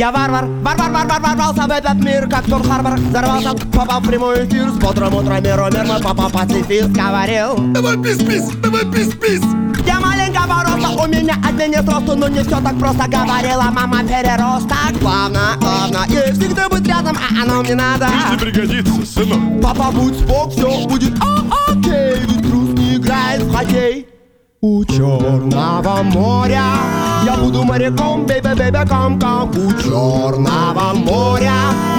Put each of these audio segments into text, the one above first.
Я варвар, ворвался в этот мир, как Торн-Харбор. Взорвался, попал в прямой эфир. С бодрым утром миру мирно папа пацифист говорил: давай пис-пис, давай пис-пис. Я маленького роста, у меня отменит росту, но не все так просто, говорила мама переросток. Главное, ей всегда быть рядом, а оно мне надо. Если пригодится, сынок. Папа, будь спок, все будет окей. Ведь трус не играет в хоккей. У Черного моря я буду моряком, бэйбэ, кам-кам. У Черного моря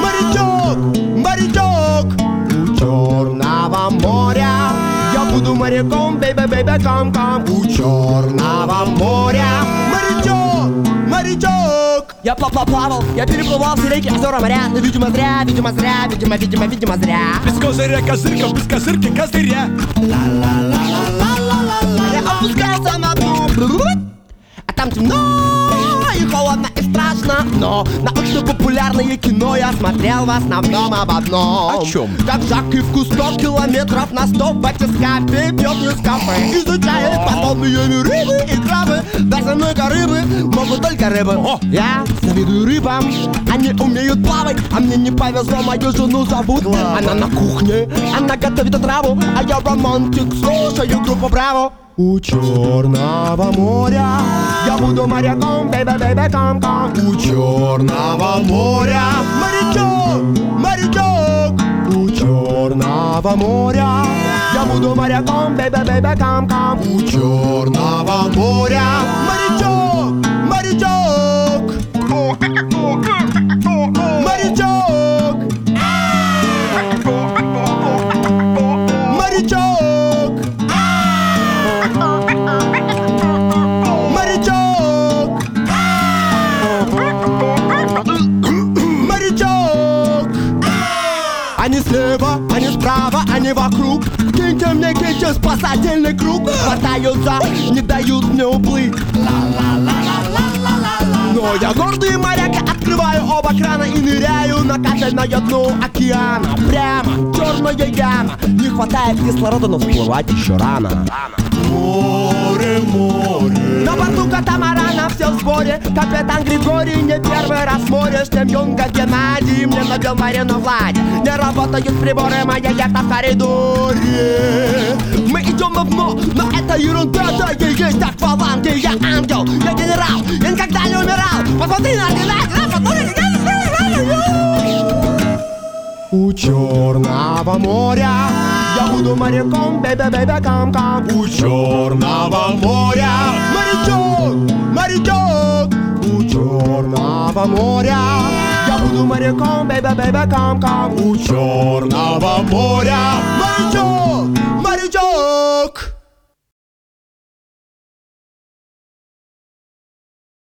морячок. У Черного моря я буду моряком, бэйбэ, кам-кам. У Черного моря морячок. Я плавал, я переплывал все реки, озера, моря. Но видимо зря. Без козыря козырка, без козырки козыря. Я опускался на дно, а там темно и холодно и страшно. Но научно-популярное кино я смотрел в основном об одном. О чем? Как Жак и в кустах километров на 100 в батискафе пьет нескафе. Изучает подобные рыбы и крабы. Даже много рыбы могут только рыбы. Я завидую рыбам, они умеют плавать. А мне не повезло, мою жену зовут Она на кухне, она готовит отраву. А я романтик, слушаю группу Браво. У Черного моря я буду моряком, бэйбэ, кам-кам. У Черного моря морячок. У Черного моря я буду моряком, бэйбэ, кам-кам. У Черного моря морячок. Они слева, они справа, они вокруг. Киньте мне, спасательный круг. Хватаются, не дают мне уплыть. Но я гордый моряк, я открываю оба крана и ныряю на кафельное дно океана. Прямо черная яма. Не хватает кислорода, но всплывать еще рано. Море. На борту катамарана все в сборе. Капитан Григорий не первый раз в море. С тем Юнга Геннадий мне набил Марину Влади. Не работают приборы, моя яхта в коридоре. Мы идем на дно, но это ерунда. Да, я есть акваланг, я ангел, я генерал, я никогда не умирал. Посмотри на У Черного моря я буду моряком, бэйбэ, кам-кам. У Черного моря морячок. У Черного моря я буду моряком, бэйбэ, кам-кам. У Черного моря